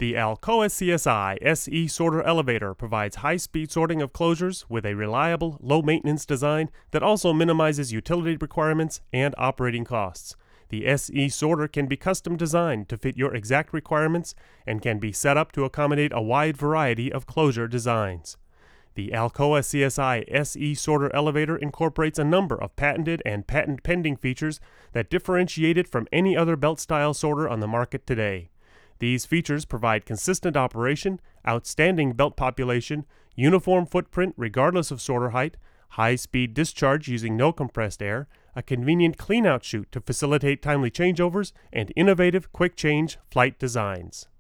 The Alcoa CSI SE sorter elevator provides high-speed sorting of closures with a reliable, low-maintenance design that also minimizes utility requirements and operating costs. The SE sorter can be custom designed to fit your exact requirements and can be set up to accommodate a wide variety of closure designs. The Alcoa CSI SE sorter elevator incorporates a number of patented and patent-pending features that differentiate it from any other belt-style sorter on the market today. These features provide consistent operation, outstanding belt population, uniform footprint regardless of sorter height, high-speed discharge using no compressed air, a convenient clean-out chute to facilitate timely changeovers, and innovative quick-change flight designs.